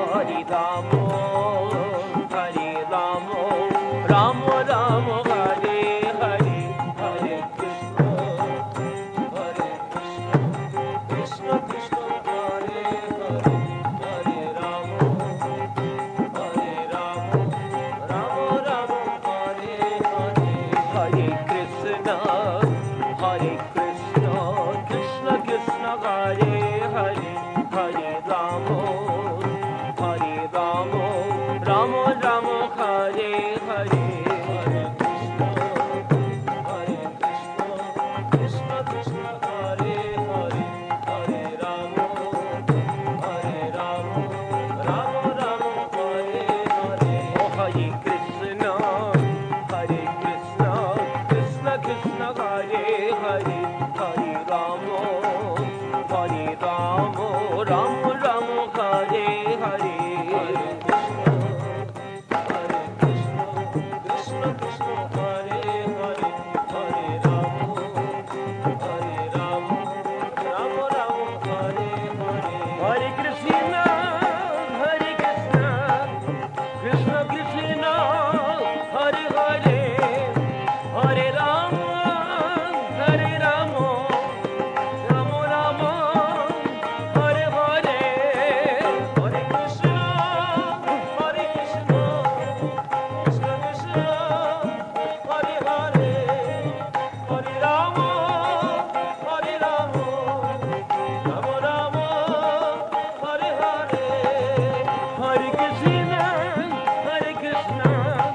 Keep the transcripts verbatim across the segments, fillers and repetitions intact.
Hari Ramo, Hari Ramo, Ramo Ramo, Hare Hare, Hare Krishna, Hare Krishna, Krishna Krishna, Hare Hare, Hare Ramo, Hare Ramo, Ramo Ramo, Hare Hare, Hare Krishna, Hare Krishna, Krishna Krishna, Hare Hare, Hare Ramo, Hare Ramo, Ramo Ramo, Hare Hare, Hare Krishna, Hare Krishna, Krishna Krishna, Hare Hare, Hare Ramo, Hare Ramo, Ramo Ramo, Hare Hare. Oh, Hare Krishna, Hare Krishna, Krishna Krishna, Hare Hare, Hare Ramo, Hare Ramo, Ramo Ramo, Hare Hare, Hare Krishna, Hare Krishna, Krishna Krishna, Hare Hare, Hare Ramo, Hare Ramo, Ramo Ramo, Hare Hare. Hare Krishna, Hare Krishna, Krishna Krishna, Hare Hare, Hare Ramo, Hare Ramo, Ramo Ramo, Hare Hare, Hare Krishna, Hare Krishna, Krishna Krishna, Hare Hare, Hare Ramo, Hare Ramo, Ramo Ramo, Hare Hare, Hare Krishna, Hare Krishna,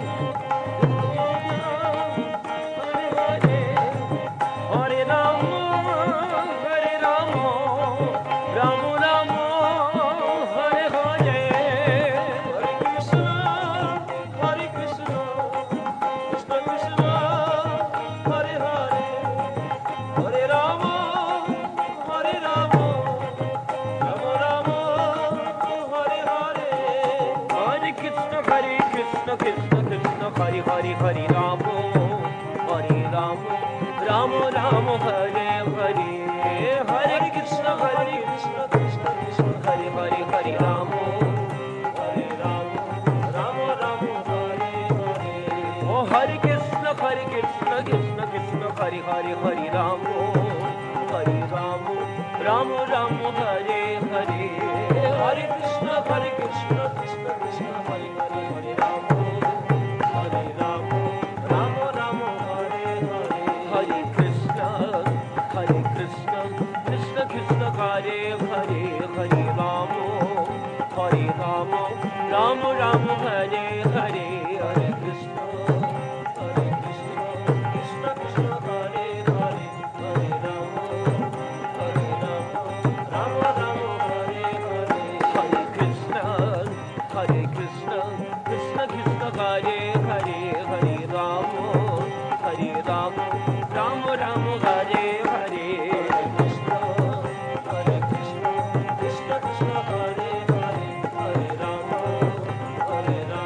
Hare Hare, Hare Ramo, Hare Ramo, Ramo Ramo, Hare Hare, Hare Krishna, Hare Krishna, Krishna Krishna, Hare Hare, Hare Ramo, Hare Ramo, Ramo Ramo, Hare Hare, Hare Krishna, Hare Krishna, Krishna Krishna, Hare Hare, Hare Ramo, Hare Ramo, Ramo Ramo, Hare Hare, Hare Krishna, Hare Krishna, Krishna Krishna, Hare Hare, Hare Ramo, Hare Ramo, Ramo Ramo, Hare Hare. Oh, Hare Krishna, Hare Krishna, Krishna Krishna, Hare Hare, Hare Ramo, Hare Ramo, Ramo Ramo, Hare Hare, Hare Krishna, Hare Krishna, Krishna Krishna, Hare Hare, Hare Ramo, Hare Ramo, Ramo Ramo, Hare Hare, Hare Krishna, Hare Krishna, Krishna Krishna, Hare Hare, Hare Ramo, Hare Ramo, Ramo Ramo, Hare Hare, Hare Krishna, Hare Krishna, Krishna Krishna, Hare Hare, Hare Ramo, Hare Ramo, Ramo Ramo, Hare Hare, Hare Krishna, Hare Krishna, Krishna Krishna, Hare Hare, Hare Ramo, Hare Ramo, Ramo Ramo, Hare Hare, Hare Krishna, Hare Krishna, Krishna Krishna, Hare Hare, Hare Ramo, Hare Ramo.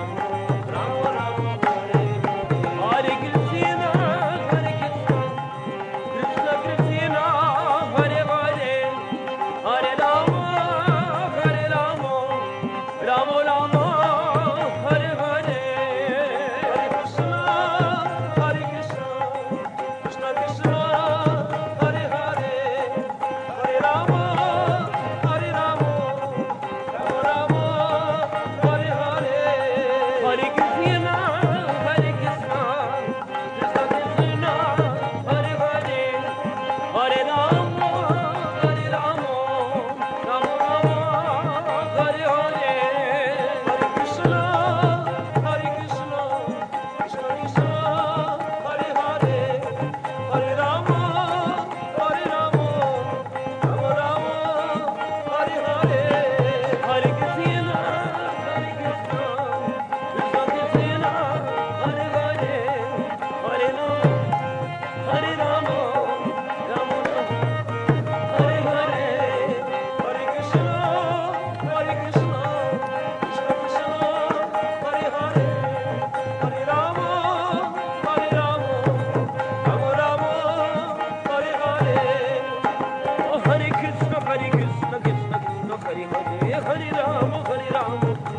Hare Rama, Hare Rama,